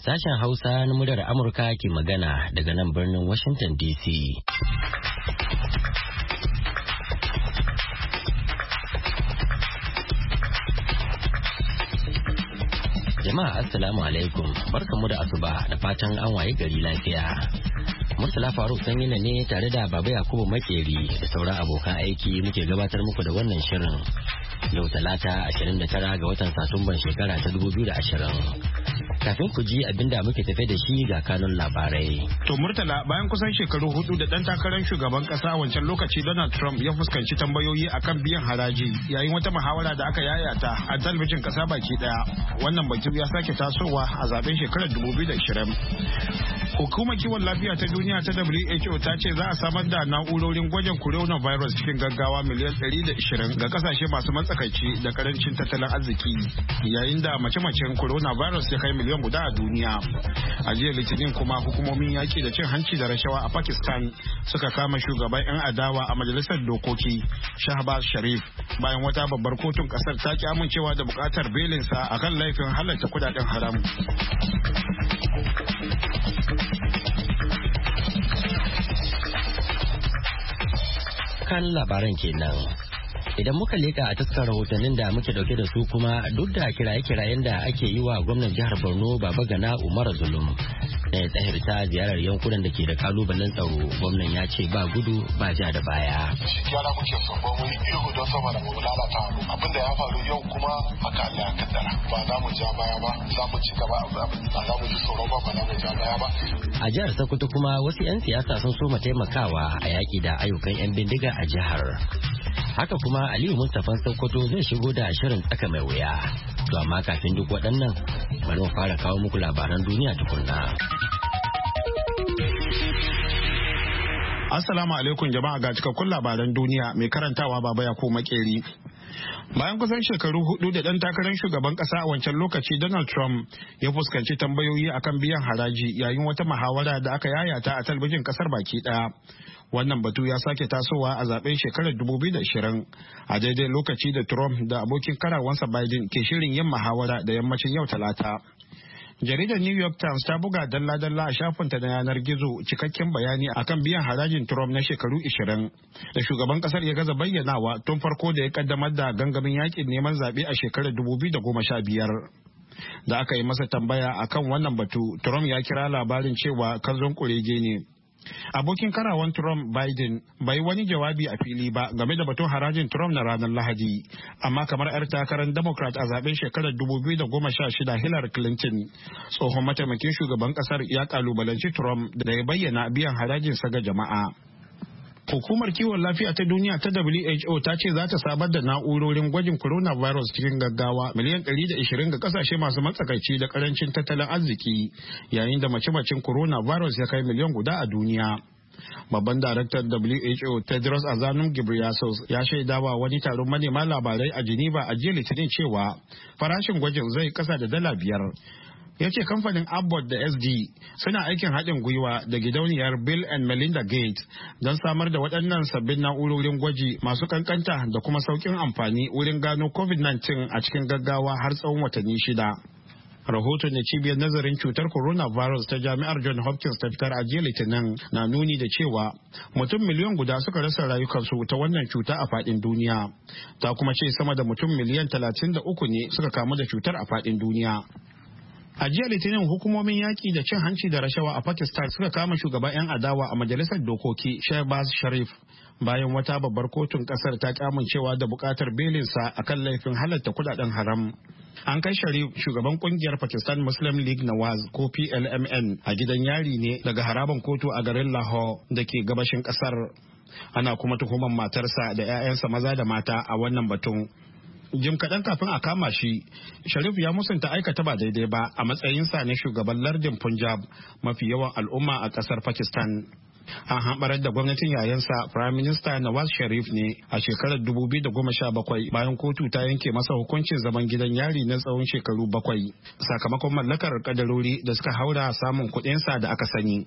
Sashen Hausa na muryar Amurka ke magana daga nan birnin Washington DC. Jama'a Assalamu alaikum, barkanmu da asuba da fatan an waye gari lafiya. Murtala Faruk Sanyina ne tare da Baba Yakubu Makeri da sauran abokan aiki muke gabatar muku da wannan shirin. Yau Talata 29 ga watan Satumban shekara ta 2020. Kafin ku ji abinda muke tafe da shi ga kanun labarai. To Murtala, bayan kusan shekaru hudu da dan takarar shugaban kasa a wancan lokaci Donald Trump ya fuskanci tambayoyi akan biyan haraji yayin wata muhawara da aka yayata a talabijin kasa baki daya. Wannan batu ya sake tasowa a zaben shekarar 2020. Hukumar kiwon lafiya ta duniya ta WHO ta ce za a samar da na'urorin gwajin coronavirus cikin gaggawa miliyan 120 ga kasashe masu matsakaici da karancin tattalin arziki, yayin da mace-macen coronavirus ya kai miliyan guda a duniya. A jiya Litinin kuma hukumomin yaki da cin hanci da rashawa a Pakistan suka kama shugaban 'yan adawa a majalisar dokoki Shahbaz Sharif bayan wata babbar kotun kasar ta ki amincewa da bukatar belinsa akan laifin halatta kudaden haram. Kan labaran kenan. Idan muka leka a taskar rahotannin da muke dauke da su kuma duk da kiraye-kirayen da ake yi wa gwamnan jihar Borno Babagana Umar Zulum da ya tsahirta ziyarar yankunan da ke da kalubalen tsaro, gwamnan ya ce ba gudu ba ja da baya. Gyara muke so ba mu yi ihu don saboda mu lalata abin da ya faru yau kuma haka Allah ya kaddara, ba za mu ja baya ba, za mu ci gaba, ba za mu ji tsoro ba, ba za mu ja baya ba. A jihar Sokoto kuma wasu 'yan siyasa sun soma taimakawa a yaƙi da ayyukan 'yan bindiga a jihar. Haka kuma Aliyu Mustapha Sokoto zai shigo da shirin tsaka mai wuya. To amma kafin duk waɗannan bari mu fara kawo muku labaran duniya tukunna. Assalamu alaikum jama'a, ga cikakkun labaran duniya mai karantawa Baba Yakubu Makeri. Bayan kusan shekaru hudu da dan takarar shugaban kasa a wancan lokaci Donald Trump ya fuskanci tambayoyi akan biyan haraji yayin wata muhawara da aka yayata a talabijin kasar baki daya. Wannan batu ya sake tasowa a zaben shekarar 2020 a daidai lokaci da Trump da abokin karawansa Biden ke shirin yin muhawara da yammacin yau Talata. Jaridar New York Times ta buga dalla-dalla a shafinta na yanar gizo cikakken bayani akan biyan harajin Trump na shekaru 20 da shugaban kasar ya gaza bayyanawa tun farko da ya kaddamar da gangamin yakin neman zaɓe a shekarar 2015. Da aka yi masa tambaya akan wannan batu, Trump ya kira labarin cewa kanzon kurege ne. Abokin karawan Trump Biden bai wani jawabi a fili ba game da batun harajin Trump na ranar Lahadi, amma kamar 'yar takarar Democrat a zaben shekarar 2016 Hillary Clinton, tsohon mataimakin shugaban kasar ya kalubalanci Trump da ya bayyana biyan harajin sa ga jama'a. Hukumar kiwon lafiya ta duniya ta WHO ta ce za ta samar da na'urorin gwajin coronavirus cikin gaggawa miliyan 120 ga kasashe masu matsakaici da karancin tattalin arziki, yayin da mace-macen coronavirus ya kai miliyan guda a duniya. Babban daraktan WHO Tedros Adhanom Ghebreyesus ya shaidawa wani taron manema labarai a Geneva a jiya Litinin cewa farashin gwajin zai kasa da $5. Ya ce kamfanin Abbott da SD suna aikin haɗin gwiwa da gidauniyar Bill and Melinda Gates don samar da waɗannan sabbin na'urorin gwaji masu kankanta da kuma sauƙin amfani wurin gano COVID-19 a cikin gaggawa har tsawon watanni 6. Rahoton da cibiyar nazarin cutar coronavirus ta jami'ar John Hopkins ta fitar a jiya Litinin na nuni da cewa mutum miliyan guda suka rasa rayukansu ta wannan cuta a faɗin duniya. Ta kuma ce sama da mutum miliyan 33 ne suka kamu da cutar a faɗin duniya. A jiya Litinin hukumomin yaƙi da cin hanci da rashawa a Pakistan suka kama shugaban 'yan adawa a majalisar dokoki Shehbaz Sharif bayan wata babbar kotun kasar ta amincewa da buƙatar belinsa akan laifin halatta kudaden haram. An kai Sharif, shugaban kungiyar Pakistan Muslim League Nawaz ko PLMN, a gidan yari ne daga haraban kotu a garin Lahore da ke gabashin kasar. Ana kuma tuhumar matarsa da 'ya'yansa maza da mata a wannan batun. Jim kaɗan kafin a kama shi, Sharif ya musanta aikata ba daidai ba a matsayinsa na shugaban lardin Punjab, mafi yawan al'umma a ƙasar Pakistan. An hamɓarar da gwamnatin yayansa Prime Minister Nawaz Sharif ne a shekarar 2017 bayan kotu ta yanke masa hukuncin zaman gidan yari na tsawon shekaru 7 sakamakon mallakar kadarori da suka haura samun kuɗinsa da aka sani.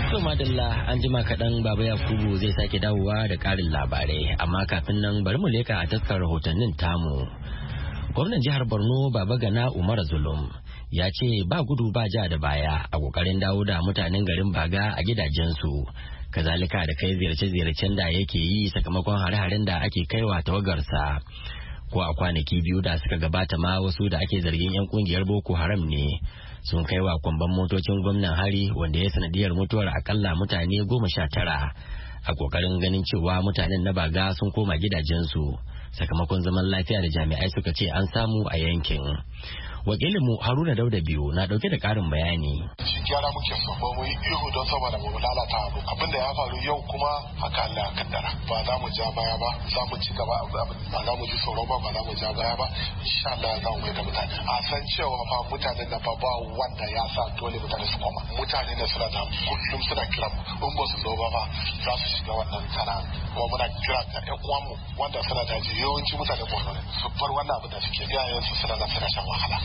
To madalla an jima kaɗan Baba Yakubu zai sake dawowa da ƙarin labarai amma kafin nan bari mu leka a taskar rahotannin tamu. Gwamnan jihar Borno Baba Gana Umar Zulum ya ce ba gudu ba ja da baya a kokarin dawo da mutanen garin Baga a gidajensu. Kazalika da kai ziyarce-ziyarcen da yake yi sakamakon hare-haren da ake kaiwa tawagarsa. Ko a kwanaki biyu da suka gabata ma wasu da ake zargin 'yan kungiyar Boko Haram ne sun kai wa kwamban motocin gwamnan hari wanda ya sanadiyar mutuwar akalla mutane 19 a kokarin ganin cewa mutanen na Baga sun koma gidajensu sakamakon zaman lafiya da jami'ai suka ce an samu a yankin. Wakilinmu Haruna Dauda biyu na dauke da karin bayani. Gyara muke so ba mu yi ihu don saboda mu lalata abu. Abin da ya faru yau kuma haka Allah ya kaddara. Ba za mu ja baya ba, za mu ci gaba ba za mu ji tsoro ba, ba za mu ja baya ba. Insha Allah za mu mai da mutane. A san cewa fa mutanen da ba wanda ya sa dole mutane su koma. Mutane da suna da kullum suna kira in ba su zo ba za su shiga wannan sana'a. Kuma muna kira ga ƴan uwanmu wanda suna daji yawanci mutane Borno ne su bar wannan abin da suke iyayensu suna nan suna shan wahala.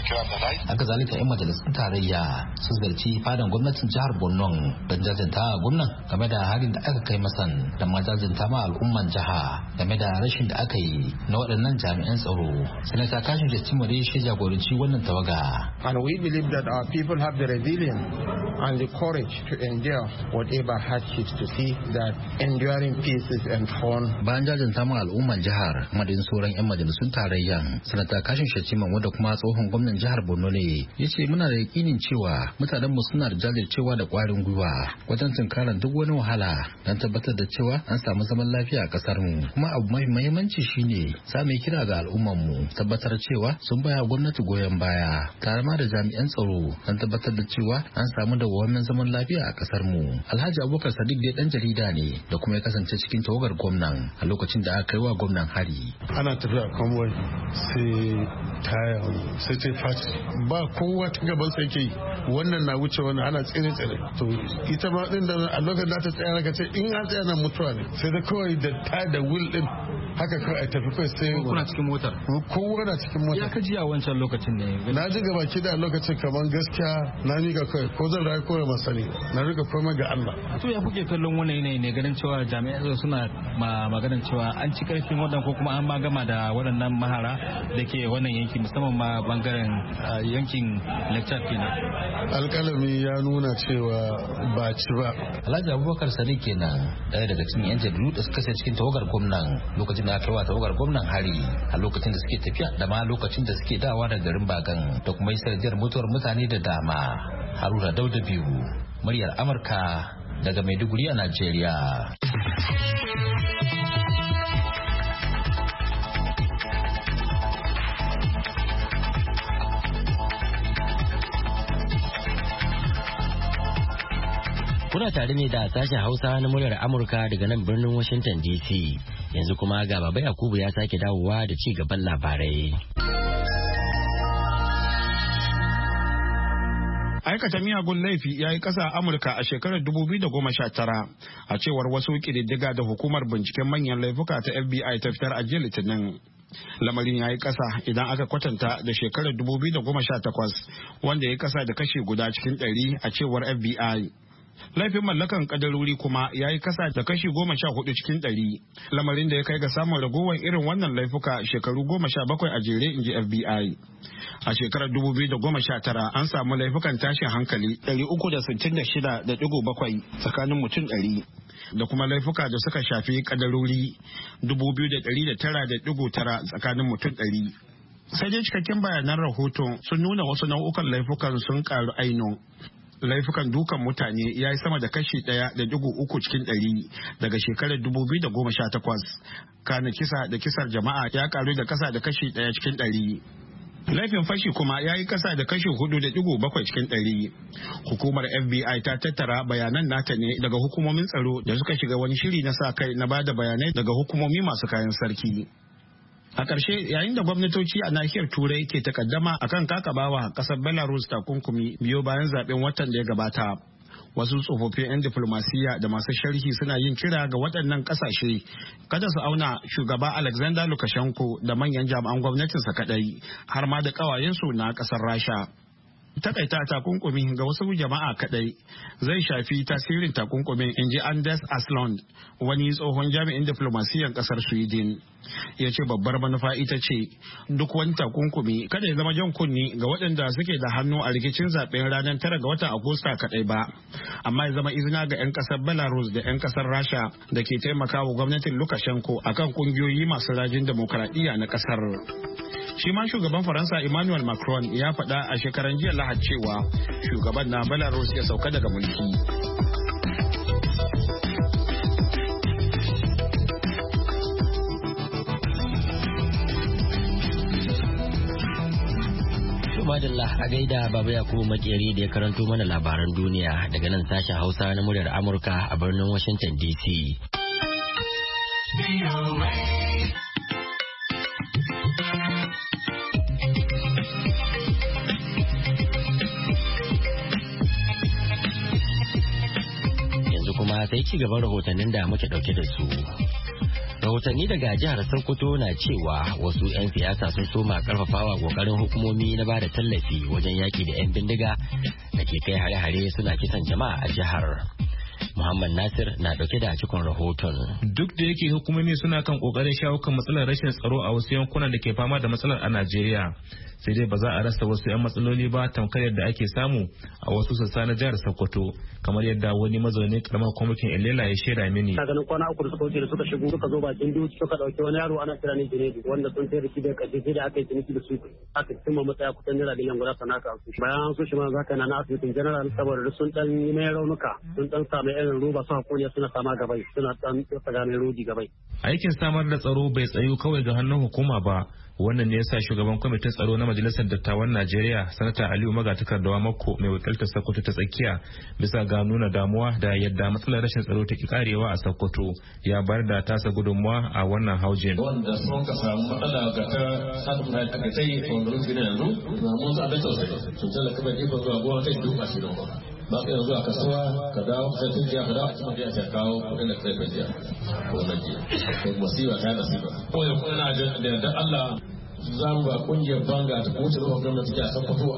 Haka zalika 'yan majalisun tarayya sun zarci fadan gwamnatin jihar Borno don jajanta gwamnan game da harin da aka kai masan da ma jajanta ma al'umman jiha game da rashin da aka yi na waɗannan jami'an tsaro. Sanata Kashin Jettimare shi jagoranci wannan tawaga. And we believe that our people have the resilience and the courage to endure whatever hardships to see that enduring peace is enthroned. Bayan jajanta ma al'umman jihar madadin sauran 'yan majalisun tarayyan, Sanata Kashin Jettimare wanda kuma tsohon gwamnan jihar Borno ne ya ce muna da yakinin cewa mutanen mu suna da jajircewa da kwarin gwiwa wajen tunkaran duk wani wahala don tabbatar da cewa an samu zaman lafiya a kasar mu. Kuma abu mai muhimmanci shine samun kira ga al'umman mu tabbatar cewa sun baya gwamnati goyon baya tare ma da jami'an tsaro don tabbatar da cewa an samu dawwammamin zaman lafiya a kasar mu. Alhaji Abubakar Sadiq dai dan jarida ne da kuma ya kasance cikin tawagar gwamnan a lokacin da aka kai wa gwamnan hari. Ana tafiya convoy sai taya sai ta faci ba kowa ta gaban sai ke wannan na wuce wannan ana tsere to ita ma din da a lokacin da ta tsaya ka ce in an tsaya na mutuwa ne sai da kawai da ta da will din haka kawai a tafi kai sai kuna cikin motar kowa na cikin motar. Ya kaji a wancan lokacin ne na ji gaba ki da lokacin kamar gaskiya na miƙa kai ko zan rayu ko ba sani na riga komai ga Allah. To ya kuke kallon wannan yanayi ne ganin cewa jami'ai suna maganar cewa an ci karfin waɗannan ko kuma an ma gama da waɗannan mahara da ke wannan yanki musamman ma bangaren yankin lecture kenan. Alƙalami ya nuna cewa ba ci ba. Alhaji Abubakar Sadiq kenan ɗaya daga cikin 'yan jaridu da suka cikin tawagar gwamnan lokacin da aka yi wa tawagar gwamnan hari a lokacin da suke tafiya da ma lokacin da suke dawa da garin Bagan da kuma yi sanadiyar mutuwar mutane da dama. Haruna Dauda biyu muryar Amurka daga Maiduguri a Najeriya. Kuna tare ne da sashen Hausa na muryar Amurka daga nan birnin Washington DC. Yanzu kuma ga Baba Yakubu ya sake dawowa da ci gaban labarai. Aikata miyagun laifi ya yi ƙasa a Amurka a shekarar 2019 a cewar wasu ƙididdiga da hukumar binciken manyan laifuka ta FBI ta fitar a jiya Litinin. Lamarin ya yi ƙasa idan aka kwatanta da shekarar 2018 wanda ya yi ƙasa da kashi guda cikin 100 a cewar FBI. Laifin mallakan kadarori kuma ya yi kasa da kashi 14 cikin 100, lamarin da ya kai ga samun ragowar irin wannan laifuka shekaru 17 a jere, inji FBI. A shekarar 2019 an samu laifukan tashin hankali 366.7 tsakanin mutum 100 da kuma laifuka da suka shafi kadarori 2,109.9 tsakanin mutum 100. Sai dai cikakken bayanan rahoton sun nuna wasu nau'ukan laifukan sun karu aino. Laifukan dukan mutane ya yi sama da kashi 1.3 cikin 100 daga shekarar 2018. Kana kisa da kisar jama'a ya karu da kasa da kashi 1 cikin 100. Laifin fashi kuma ya yi kasa da kashi 4.7 cikin 100. Hukumar FBI ta tattara bayanan nata ne daga hukumomin tsaro da suka shiga wani shiri na sa kai na bada bayanai daga hukumomi masu kayan sarki. A ƙarshe, yayin da gwamnatoci a nahiyar Turai ke takaddama akan kakabawa ƙasar Belarus takunkumi biyo bayan zaben watan da ya gabata. Wasu tsofaffin 'yan diflomasiyya da masu sharhi suna yin kira ga waɗannan ƙasashe kada su auna shugaba Alexander Lukashenko da manyan jami'an gwamnatinsa kaɗai, har ma da ƙawayensu na ƙasar Rasha. Takaita takunkumi ga wasu jama'a kadai zai shafi tasirin takunkumin, inji Anders Aslund, wani tsohon jami'in diflomasiyyar kasar Sweden. Ya ce babbar manufa ita ce duk wani takunkumi kada ya zama jan kunni ga waɗanda suke da hannu a rikicin zaben ranar 9 ga watan Agusta kadai ba, amma ya zama izina ga 'yan kasar Belarus da 'yan kasar Rasha da ke taimakawa gwamnatin Lukashenko akan kungiyoyi masu rajin demokradiyya na kasar. Shi ma shugaban Faransa Emmanuel Macron ya faɗa a shekaran jiya Lahadi cewa shugaban na Belarus ya sauka daga mulki. Madalla a gaida Baba Yakubu Makeri da ya karanto mana labaran duniya daga nan sashen Hausa na muryar Amurka a birnin Washington DC. Yanzu kuma sai ci gaban rahotannin da muke dauke da su. Rahotanni daga jihar Sokoto na cewa wasu 'yan siyasa sun soma karfafawa kokarin hukumomi na bada tallafi wajen yaki da 'yan bindiga da ke kai hare-hare suna kisan jama'a a jihar. Muhammad Nasir na dauke da cikin rahoton. Duk da yake hukumomi suna kan kokarin shawo kan matsalar rashin tsaro a wasu yankunan da ke fama da matsalar a Najeriya, sai dai ba za a rasa wasu 'yan matsaloli ba tamkar yadda ake samu a wasu sassa na jihar Sokoto, kamar yadda wani mazaunin karamar kwamitin Ilela ya shaida mini. Na ganin kwana uku da suka wuce da suka shigo suka zo bakin dutse suka dauki wani yaro ana kira ne Junaidu wanda sun sai da shi da kaje sai da aka yi ciniki da su aka cimma matsaya kusan naira biliyan guda sana ka su. Bayan an so shi ma zaka na asibitin general saboda sun dan yi mai raunuka sun dan samu irin roba su hakuri suna sama gabai suna dan tsaga mai rodi gabai. Aikin samar da tsaro bai tsayu kawai ga hannun hukuma ba. Wannan ne yasa shugaban kwamitin tsaro na majalisar dattawan Najeriya sanata Aliyu Magatakardawa Makko mai wakiltar Sokoto ta tsakiya bisa ga nuna damuwa da yadda matsalar rashin tsaro take karewa a Sokoto ya bar da tasa gudunmuwa a wannan haujin. Wanda sun ka samu matsala ga ta sadu na ta kai wanda rufi na yanzu na mun za da tausayi sun tala kuma iko zuwa gona ta duka shi don ba ka yanzu a kasuwa ka dawo ka sai ka dawo kuma ya ta kawo kudin da kai ka jiya ko na jiya ko musiba ta nasiba ko ya kuna da Allah za mu ba kungiyar banga ta kowace zuwa gwamnati a Sokoto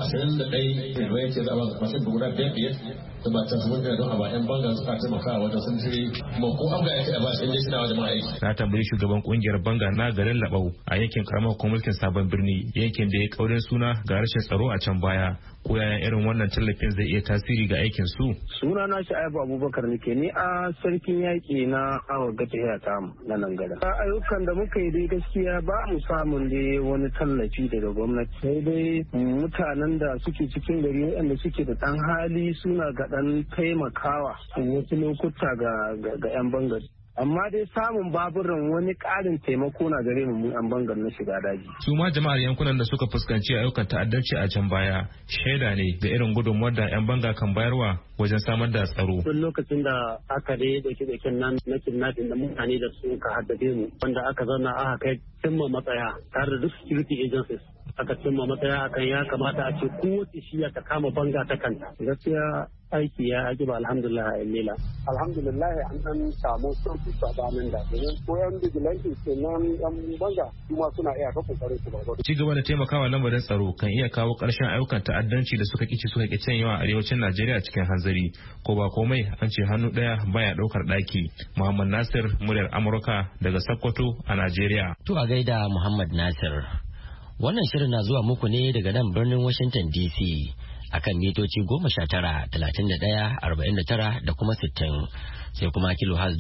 21 da yake zaba mashin da guda 5 da ba ta zuwa don a ba yan banga suka taimaka wajen sun tire kuma ko an ga yake a ba shi inda shi na wajen ma'aiki. Na tambayi shugaban kungiyar banga na garin Labau a yankin karamar mulkin Sabon Birni, yankin da ya kaurin suna ga rashin tsaro a can baya, ko yaya irin wannan tallafin zai iya tasiri ga aikin su. Suna na Sha'ibu Abubakar nake ni a sarkin yaƙi na awa gata ta na nan gada. Ayyukan da muka yi dai gaskiya ba mu samun dai wani tallafi daga gwamnati, sai dai mutanen da suke cikin gari waɗanda suke da ɗan hali suna ga ɗan taimakawa wasu lokuta ga 'yan bangare. Amma dai samun baburan wani ƙarin taimako na gare mu an bangar na shiga daji. Su ma jama'ar yankunan da suka fuskanci ayyukan ta'addanci a can baya shaida ne ga irin gudunmuwar da 'yan banga kan bayarwa wajen samar da tsaro. Duk lokacin da aka dai dauke nan na kidnapping da mutane da su ka haddace mu wanda aka zauna aka kai cimma matsaya tare da duk security agencies aka cimma matsaya akan ya kamata a ce kowace shiya ta kama banga ta kanta. Gaskiya aiki ya ajiba alhamdulillah a lela. Alhamdulillah an dan samu sauki sabanin da domin koyan vigilante ke nan yan banga kuma suna iya ka kokarin su ba. Ci gaba da taimakawa lamarin tsaro kan iya kawo ƙarshen ayyukan ta'addanci da suka kici suka kicen yawa a arewacin Najeriya cikin hanzari. Ko ba komai an ce hannu ɗaya baya ɗaukar ɗaki. Muhammad Nasir muryar Amurka daga Sokoto a Najeriya. To a gaida Muhammad Nasir. Wannan shirin na zuwa muku ne daga nan birnin Washington DC akan mitoci 19, 31, 49 da kuma 60, sai kuma kilohaz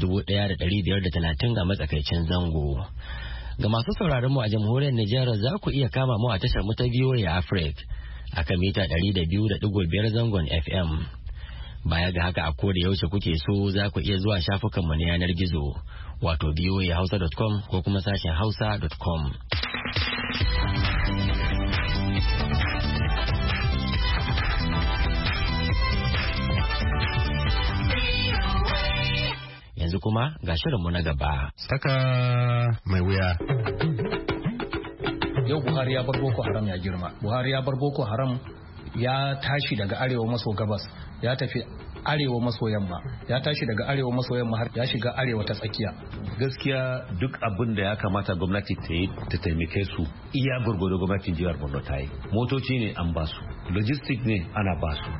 1,530 a matsakaicin zango. Ga masu sauraron mu a jamhuriyar Nijar za ku iya kama mu a tashar mu ta VOA Africa akan mita 200.5 zangon FM. Baya ga haka a koda yaushe kuke so za ku iya zuwa shafukanmu na yanar gizo wato voahausa.com ko kuma sashen hausa.com. Yanzu kuma ga shirinmu na gaba. Saka mai wuya. Yau Buhari ya bar Boko Haram ya girma. Buhari ya bar Boko Haram ya tashi daga arewa maso gabas ya tafi arewa maso yamma, ya tashi daga arewa maso yamma har ya shiga arewa ta tsakiya. Gaskiya duk abin da ya kamata gwamnati ta yi ta taimake su iya gurgudu gwamnatin jihar Borno ta yi. Motoci ne an ba su, logistic ne ana basu.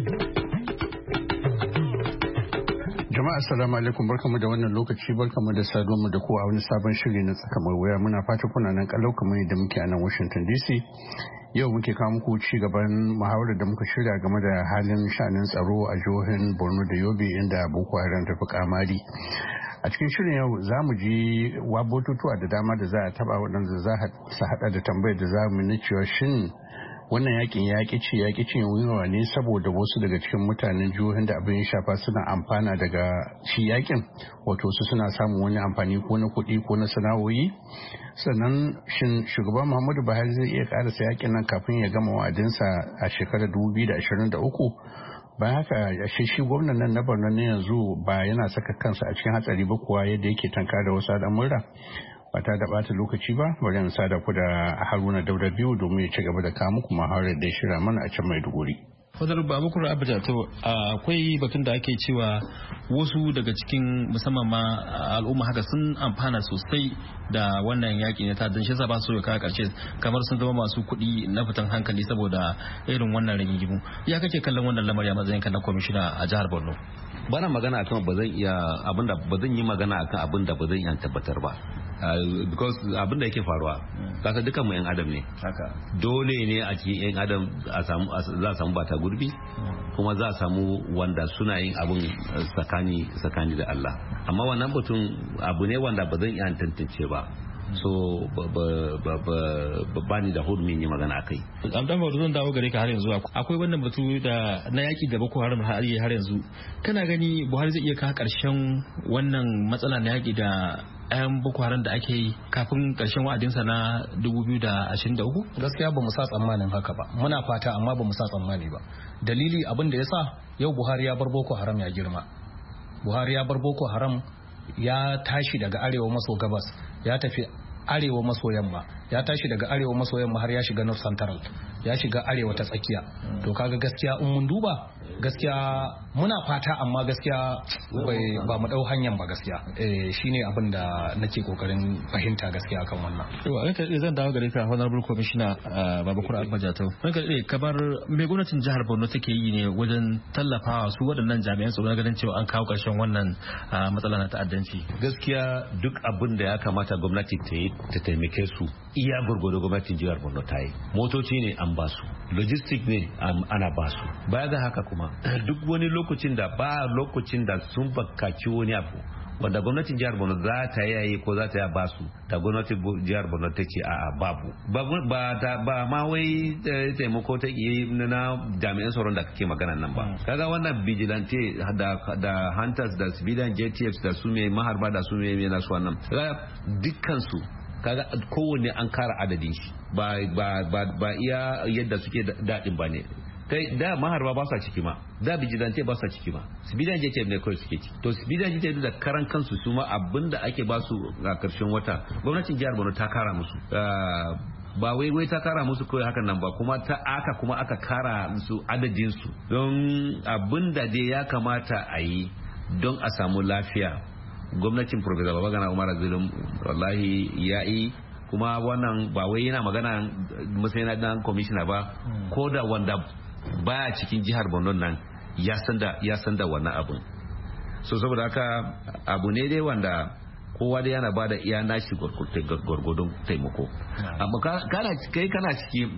Jama'a assalamu alaikum, barkamu da wannan lokaci, barkamu da saduwa da kowa a wani sabon shiri na tsaka mai wuya. Muna fata kuna nan kalau kamar yadda muke a nan Washington DC. Yau muke kawo muku ci gaban muhawarar da muka shirya game da halin sha'anin tsaro a jihohin Borno da Yobe inda Boko Haram ta fi kamari. A cikin shirin yau za mu ji batutuwa da dama da za a taba waɗanda za su haɗa da tambayar da za mu na cewa shin wannan yakin yaƙi cin wiwa ne saboda wasu daga cikin mutanen jihohin da abin ya shafa suna amfana daga shi yakin, wato su suna samun wani amfani ko na kuɗi ko na sana'o'i. Sannan shin shugaban Muhammadu Buhari zai iya karasa yakin nan kafin ya gama wa'adinsa a shekarar 2023? Bayan haka shi gwamnan nan na Borno ne yanzu ba yana saka kansa a cikin hatsari ba kuwa yadda yake tanka da wasu al'amura. Ba ta da bata lokaci ba, bari in sada ku da Haruna Dauda biyu domin ya ci gaba da kawo muku mahawarar da ya shirya mana a can Maiduguri. Fadar Babakar Abuja, to akwai batun da ake cewa wasu daga cikin musamman ma al'umma haka sun amfana sosai da wannan yaƙi na ta'addan, shi yasa ba su kawo karshe kamar sun zama masu kuɗi na fitan hankali saboda irin wannan rigingimu. Ya kake kallon wannan lamari a matsayin kan na kwamishina a jihar Borno? Bana magana akan ba zan yi magana akan abin da ba zan iya tabbatar ba. Because abin da yake faruwa kasa dukan mu yan adam ne, dole ne a cikin yan adam za a samu bata gurbi, kuma za a samu wanda suna yin abin tsakani da Allah, amma wannan batun abu ne wanda ba zan iya tantance ba, so ba ni da hurumin yi magana akai. Dan zan dawo gare ka har yanzu akwai wannan batu da na yaki da Boko Haram har yanzu, kana gani Buhari zai iya kawo karshen wannan matsala na yaki da ayan Boko Haram da ake yi kafin karshen wa'adinsa na 2023? Gaskiya ba mu sa tsammanin haka ba, muna fata amma ba mu sa tsammani ba. Dalili abin da ya sa yau Buhari ya bar Boko Haram ya girma. Buhari ya bar Boko Haram ya tashi daga arewa maso gabas ya tafi arewa maso yamma, ya tashi daga arewa maso yamma har ya shiga North Central, ya shiga arewa ta tsakiya. To kaga gaskiya in mun duba gaskiya muna fata amma gaskiya ba mu dau hanyar ba gaskiya. Shine abin da nake kokarin fahimta gaskiya kan wannan. To an ka zan dawo gare ka Honorable Commissioner Babakar Abuja. An ka kamar me gwamnatin jihar Borno take yi ne wajen tallafawa su waɗannan jami'an tsaro ganin cewa an kawo ƙarshen wannan matsala na ta'addanci? Gaskiya duk abin da ya kamata gwamnati ta yi ta taimake su iya gurgudu gwamnatin jihar Borno ta yi. Motoci ne an basu, logistic ne ana basu. Baya ga haka kuma duk wani lokacin da sun bakaci wani abu wanda gwamnatin jihar Borno za ta yayi ko za ta basu, da gwamnatin jihar Borno ta ce a'a babu, ba ma wai taimako ta yi na jami'an tsaron da kake magana nan ba. Kaga wannan vigilante da hunters da civilian JTFs da su mai maharba da su mai nasu wannan, dukkan su kaga kowanne an kara adadin shi, ba iya yadda suke daɗin ba ne. Kai da maharba ba sa ciki ma, da vigilante ba sa ciki ma, civilian JTF ne kawai suke ci. To civilian JTF da karan kansu su ma abinda ake ba su a karshen wata gwamnatin jihar Borno ta kara musu, ba wai ta kara musu kawai hakan nan ba, kuma aka kara musu adadin su, don abinda dai ya kamata a yi don a samu lafiya. Gwamnatin Professor Babagana Umar Zulum wallahi ya yi, kuma wannan ba wai yana magana matsayin dan commissioner ba, ko da wanda baya cikin jihar Borno nan ya san da wannan abun. So saboda haka abu ne dai wanda kowa dai yana bada iya nashi gwargwadon taimako, amma kana ciki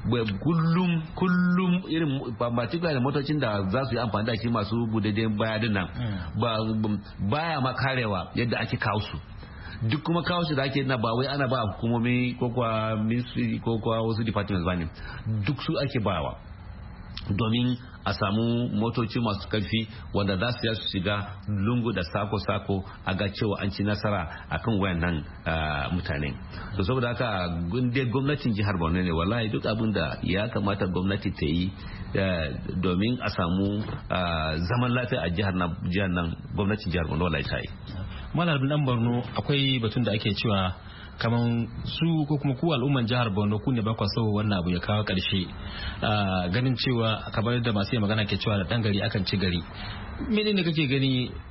kullum irin particular da motocin da za su yi amfani da shi masu budadden bayanin nan baya makarewa yadda ake kawo su. Duk kuma kawo shi da ake na ba wai ana ba hukumomi ko kwa ministry ko kwa wasu departments ba ne, duk su ake bawa domin a samu motoci masu karfi wanda za su shiga lungu da sako-sako a ga cewa an ci nasara akan wayannan mutane. To saboda haka gwamnatin jihar Borno ne wallahi duk abin da ya kamata gwamnati ta yi domin a samu zaman lafiya a jihar nan, gwamnatin jihar Borno wallahi ta yi. Malam dan Borno, akwai batun da ake cewa kaman su ko kuma ku al'umman jihar Borno ku ne ba kwa so wannan abu ya kawo karshe, ganin cewa kamar da masu magana ke cewa da dan gari akan ci gari. Menene kake gani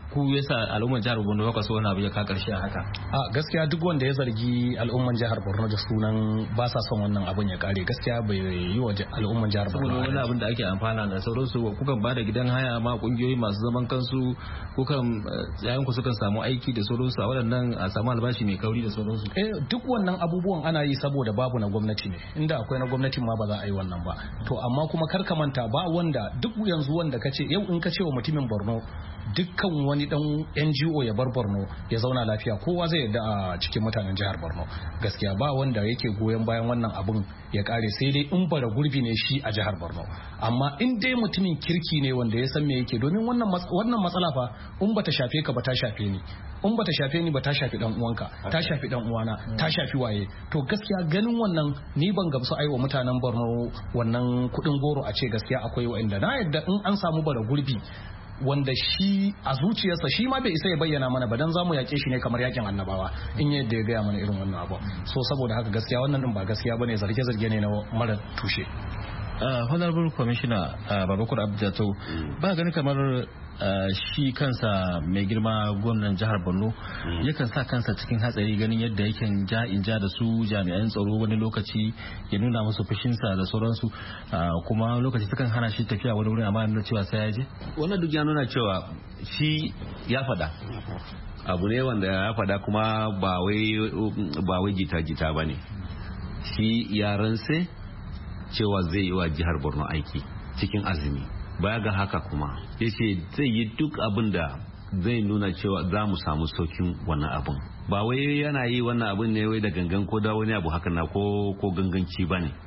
ku yasa al'umman jihar Borno ba so wani abu ya ka karshe a haka? A gaskiya duk wanda ya zargi al'umman jihar Borno da sunan ba sa son wannan abun ya kare gaskiya bai yi wa al'umman jihar Borno wani abin da ake amfana da sauransu. Kukan ba da gidan haya ma kungiyoyi masu zaman kansu, kukan yayin ku sukan samu aiki da sauransu a waɗannan a samu albashi mai kauri da sauransu. Duk wannan abubuwan ana yi saboda babu na gwamnati ne, inda akwai na gwamnati ma ba za a yi wannan ba. To amma kuma kar ka manta ba wanda duk yanzu wanda kace yau in ka ce wa mutumin Borno dukkan wani dan NGO ya bar Borno ya zauna lafiya, kowa zai yarda a cikin mutanen jihar Borno. Gaskiya ba wanda yake goyon bayan wannan abun ya kare, sai dai in bara gurbi ne shi a jihar Borno. Amma in dai mutumin kirki ne wanda ya san me yake, domin wannan matsala fa in bata shafe ka ba ta shafe ni, in bata shafe ni ba ta shafi dan uwanka, ta shafi dan uwana, ta shafi waye. To gaskiya ganin wannan ni ban gamsu ai wa mutanen Borno wannan kudin goro a ce gaskiya akwai wa'anda na yadda in an samu bara gurbi wanda shi a zuciyarsa shi ma bai isa ya bayyana mana ba dan zamu yake shi ne kamar yakin annabawa in yadda ya gaya mana irin wannan abu. So saboda haka gaskiya wannan din ba gaskiya bane, zarge-zarge ne na mara tushe. Honorable Commissioner Babakur Abdul ba gani kamar shi kansa mai girma gwamnan jihar Borno yakan sa kansa cikin hatsari ganin yadda yake ja da su jami'an tsaro wani lokaci ya nuna musu fushinsa da sauransu, kuma lokaci sukan hana shi tafiya wani wurin amma nuna cewa sai ya je. Wannan duk ya nuna cewa shi ya fada abu ne wanda ya fada kuma ba wai jita-jita ba ne. Shi yaran sai cewa zai yi wa jihar Borno aiki cikin azumi. Baya ga haka kuma ya ce zai yi duk abin da zai nuna cewa za mu samu saukin wannan abin. Ba wai yana yi wannan abin ne wai da gangan ko da wani abu haka na ko ganganci ba ne.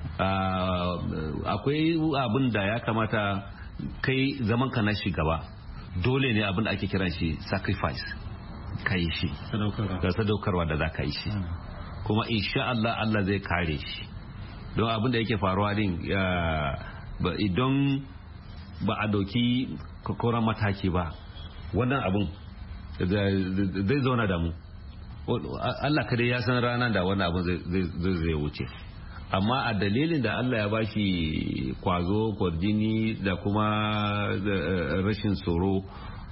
Akwai abin da ya kamata kai zaman ka na shugaba dole ne abin da ake kiran shi sacrifice ka yi shi, sadaukarwa da za ka yi shi, kuma insha Allah zai kare shi. Don abin da yake faruwa din idan ba a dauki kokoran mataki ba wannan abin zai zauna da mu. Allah kadai ya san ranar da wannan abin zai wuce, amma a dalilin da Allah ya bashi kwazo, kwarjini da kuma rashin tsoro,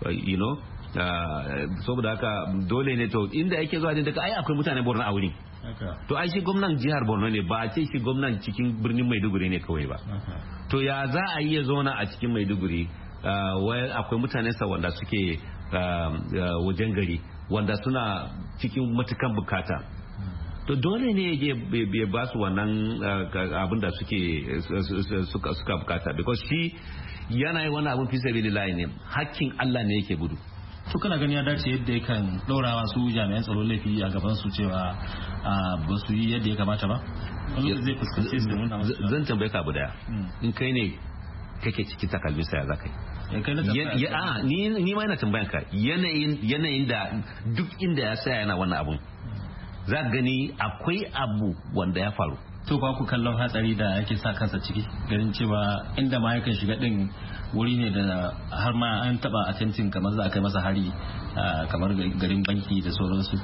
saboda haka dole ne to inda yake zuwa din daga ai akwai mutane Borno a wurin. To ai shi gwamnan jihar Borno ne, ba a ce shi gwamnan cikin birnin Maiduguri ne kawai ba. To ya za a yi ya zauna a cikin Maiduguri akwai mutane sa wanda suke wajen gari wanda suna cikin matukan bukata. To dole ne ya ba su wannan abin da suka bukata, because shi yana yi wani abin fi sabilillahi ne, hakkin Allah ne yake gudu. To kana gani ya dace yadda yakan ɗaurawa su jami'an tsaro laifi a gaban su cewa ba su yi yadda ya kamata ba? Zai fuskanci su da nuna masu. Zan tambaye ka abu daya. In kai ne kake cikin takalmin sa ya za ka yi? Ni ma yana tambayan ka yanayin da duk inda ya saya yana wannan abun, za gani akwai abu wanda ya faru. To ba ku kallon hatsari da yake sa kansa ciki, ganin cewa inda ma yakan shiga din wuri ne da har ma an taba attempting kamar za a kai masa hari kamar garin banki da sauransu,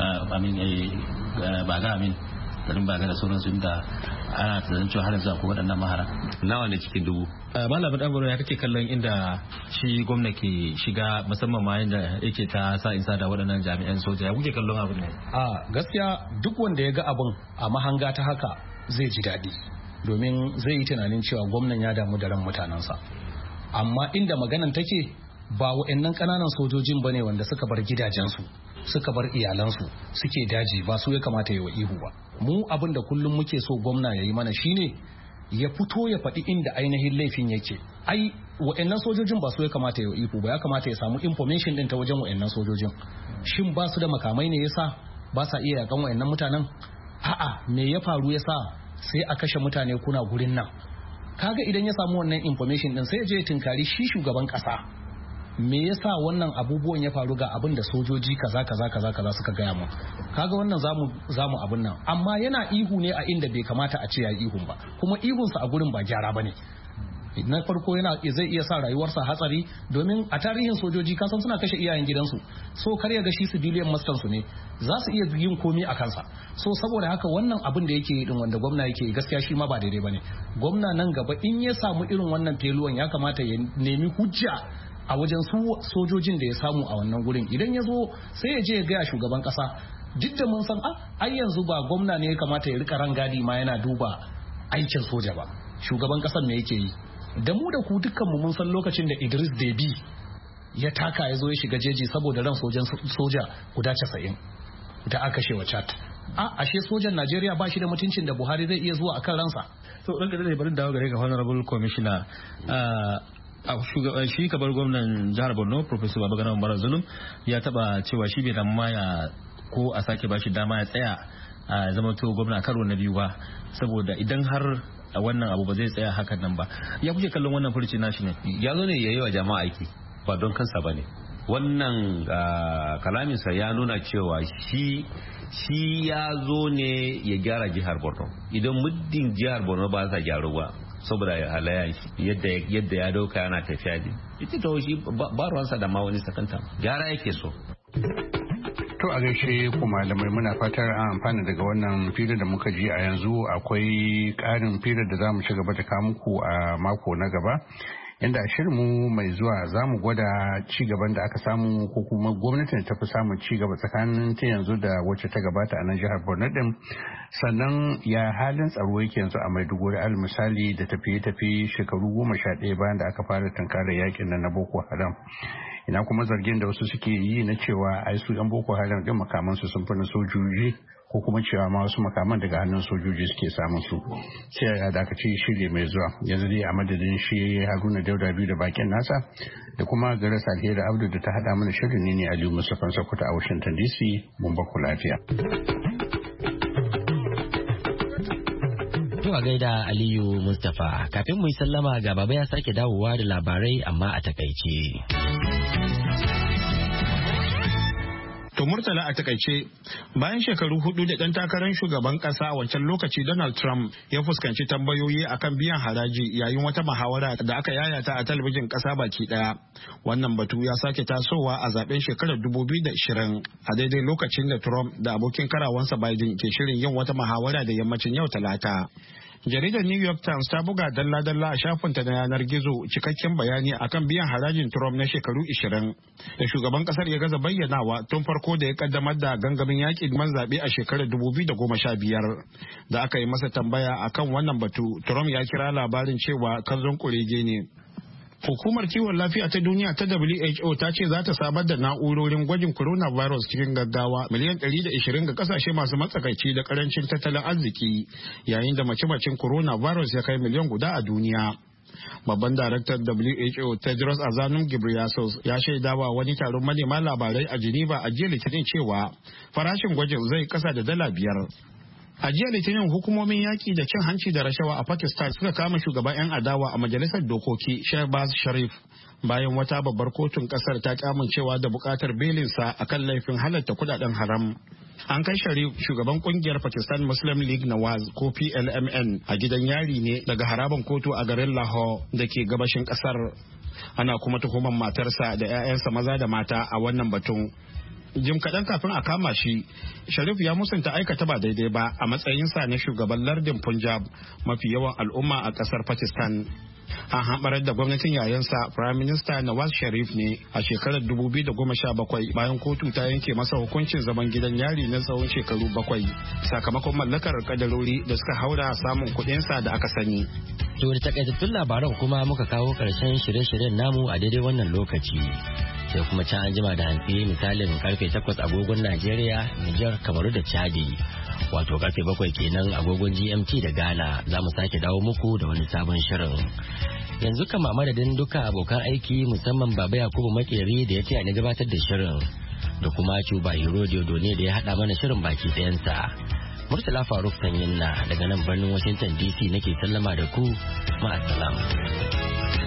garin baga da sauransu, inda ana tunanin cewa har yanzu akwai waɗannan mahara. Nawa ne cikin dubu? Malamin Ɗanbaro ya kake kallon inda shi gwamna ke shiga, musamman ma yadda yake ta sa insa da waɗannan jami'an soja, ya kuke kallon abin ne? Gaskiya duk wanda ya ga abin a mahanga ta haka zai ji daɗi, domin zai yi tunanin cewa gwamnan ya damu da ran mutanensa. Amma inda maganan take ba wa'annan ƙananan sojojin bane wanda suka bar gidajensu, suka bar iyalansu, suke daji, ba su ya kamata yi wa ihu ba. Mu abin da kullum muke so gwamna ya yi mana shine ya fito ya faɗi inda ainihin laifin yake. Ai wa'annan sojojin ba su ya kamata ya ihu ba, ya kamata ya samu information din ta wajen wa'annan sojojin. Shin ba su da makamai ne yasa ba sa iya yakan wa'annan mutanen? A'a, me ya faru yasa sai a kashe mutane kuna gurin nan? Kaga idan ya samu wannan information din sai ya je tinkari shi shugaban kasa, me yasa wannan abubuwan ya faru ga abin da sojoji kaza suka gaya mu. Kaga wannan zamu abin nan, amma yana ihu ne a inda bai kamata a ce ya ihun ba, kuma ihunsa a gurin ba gyara bane. Na farko zai iya sa rayuwarsa hatsari, domin a tarihin sojoji kasan suna kashe iyayen gidansu, so kar ya ga shi civilian master su ne za su iya yin komi a kansa. So saboda haka wannan abin da yake yi din wanda gwamna yake gaskiya shi ma ba daidai bane. Gwamna nan gaba in ya samu irin wannan feluwan ya kamata ya nemi hujja a wajen su sojojin da ya samu a wannan gurin. Idan ya zo sai ya je ya gaya shugaban kasa, duk da mun san ai yanzu ba gwamna ne ya kamata ya rika rangadi ma yana duba aikin soja ba, shugaban kasan ne yake yi. Da mu da ku dukkan mu mun san lokacin da Idris Deby ya taka ya zo ya shiga jeji saboda ran soja guda 90 da aka kashe wa Chad. Ashe sojan Najeriya ba shi da mutuncin da Buhari zai iya zuwa akan ransa. To ranka dai bari dawo gare ka Honorable Commissioner, shi kabar gwamnan jihar Borno Professor Babagana Umar Zulum ya taba cewa shi bai da maya ko a sake bashi dama ya tsaya a zama to gwamna karo na biyu ba, saboda idan har wannan abu ba zai tsaya hakan nan ba. Ya kuke kallon wannan furuci nashi ne? Ya zo ne yayi wa jama'a aiki ba don kansa bane. Wannan kalaminsa ya nuna cewa shi ya zo ne ya gyara jihar Borno. Idan muddin jihar Borno ba sa gyaru ba saboda halayen shi yadda ya dauka yana tafiya ne, ita to shi ba ruwansa da ma wani sakanta, gyara yake so. To a gaishe ku malamai, muna fatar an amfana daga wannan firar da muka ji a yanzu. Akwai ƙarin firar da za mu ci gaba da kawo muku a mako na gaba, inda a shirinmu mai zuwa za mu gwada ci gaban da aka samu ko kuma gwamnatin ta fi samun ci gaba tsakanin ta yanzu da wacce ta gabata a nan jihar Borno din. Sannan ya halin tsaro yake yanzu a Maiduguri, al misali da tafiye-tafiye shekaru 11 bayan da aka fara tunkarar yakin nan na Boko Haram. Ina kuma zargin da wasu suke yi na cewa ai su yan Boko Haram din makamansu sun fi na sojoji, ko kuma cewa ma wasu makaman daga hannun sojoji suke samun su. Sai ya dakace shirye mai zuwa. Yanzu dai a madadin shi Haruna Dauda biyu da bakin nasa da kuma Garas Alheri Abdu da ta hada mana shirin ne Aliyu Mustafa Sokoto a Washington DC. Mun ba ku lafiya. To a gaida Aliyu Mustafa, kafin mu yi sallama ga baba ya sake dawowa da labarai amma a takaice. To Murtala a takaice, bayan shekaru 4 da ɗan takarar shugaban ƙasa a wancan lokaci Donald Trump ya fuskanci tambayoyi akan biyan haraji yayin wata muhawara da aka yayata a talabijin ƙasa baki ɗaya. Wannan batu ya sake tasowa a zaben shekarar 2020 a daidai lokacin da Trump da abokin karawansa Biden ke shirin yin wata muhawara da yammacin yau Talata. Jaridar New York Times ta buga dalla-dalla a shafinta na yanar gizo cikakken bayani akan biyan harajin Trump na shekaru 20 da shugaban kasar ya gaza bayyanawa tun farko da ya kaddamar da gangamin yakin man zaɓe a shekarar 2015. Da aka yi masa tambaya akan wannan batu, Trump ya kira labarin cewa kanzon kurege ne. Hukumar kiwon lafiya ta duniya ta WHO ta ce za ta samar da na'urorin gwajin coronavirus cikin gaggawa miliyan 120 ga kasashe masu matsakaici da karancin tattalin arziki, yayin da mace-macen coronavirus ya kai miliyan guda a duniya. Babban daraktan WHO Tedros Adhanom Ghebreyesus ya shaidawa wani taron manema labarai a Geneva a jiya Litinin cewa farashin gwajin zai kasa da $5. A jiya Litinin hukumomin yaƙi da cin hanci da rashawa a Pakistan suka kama shugaban 'yan adawa a majalisar dokoki Shehbaz Sharif bayan wata babbar kotun ƙasar ta amincewa da buƙatar belinsa akan laifin halatta kudaden haram. An kai Sharif, shugaban kungiyar Pakistan Muslim League Nawaz ko PLMN, a gidan yari ne daga haraban kotu a garin Lahore da ke gabashin ƙasar. Ana kuma tuhumar matarsa da 'ya'yansa maza da mata a wannan batun. Jim kaɗan kafin a kama shi, Sharif ya musanta aikata ba daidai ba a matsayinsa na shugaban lardin Punjab, mafi yawan al'umma a ƙasar Pakistan. An hamɓarar da gwamnatin yayansa Prime Minister Nawaz Sharif ne a shekarar 2017 bayan kotu ta yanke masa hukuncin zaman gidan yari na tsawon shekaru 7 sakamakon mallakar kadarori da suka haura samun kuɗinsa da aka sani. To da takaitattun labaran kuma muka kawo ƙarshen shirye-shiryen namu a daidai wannan lokaci. Sai kuma can an jima da hantsi misalin karfe 8 agogon Najeriya, Nijar, Kamaru da Chadi. Wato karfe 7 kenan agogon GMT da Ghana, za mu sake dawo muku da wani sabon shirin. Yanzu kama madadin duka abokan aiki musamman Baba Yakubu Makeri da ya ce ni gabatar da shirin, da kuma Cuba Hero Diodone da ya haɗa mana shirin baki ɗayansa. Murtala Faruk Sanyinna daga nan birnin Washington DC nake sallama da ku, ma'assalam.